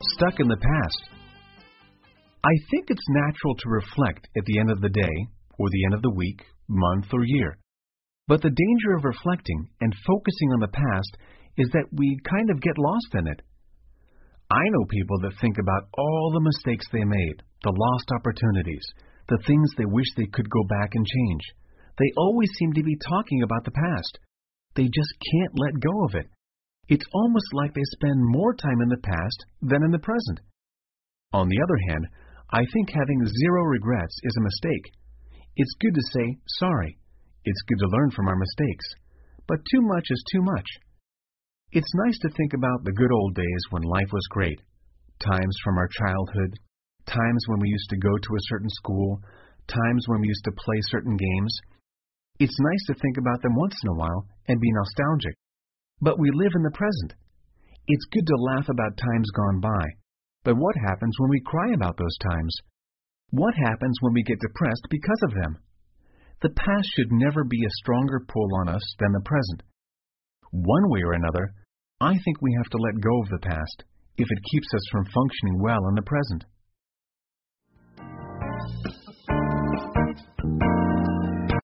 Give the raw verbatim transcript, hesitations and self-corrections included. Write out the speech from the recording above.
stuck in the past. I think it's natural to reflect at the end of the day, or the end of the week, month, or year. But the danger of reflecting and focusing on the past is that we kind of get lost in it. I know people that think about all the mistakes they made, the lost opportunities, the things they wish they could go back and change. They always seem to be talking about the past. They just can't let go of it. It's almost like they spend more time in the past than in the present. On the other hand, I think having zero regrets is a mistake. It's good to say sorry. It's good to learn from our mistakes. But too much is too much. It's nice to think about the good old days when life was great. Times from our childhood, times when we used to go to a certain school, times when we used to play certain games. It's nice to think about them once in a while and be nostalgic. But we live in the present. It's good to laugh about times gone by. But what happens when we cry about those times? What happens when we get depressed because of them? The past should never be a stronger pull on us than the present. One way or another, I think we have to let go of the past if it keeps us from functioning well in the present.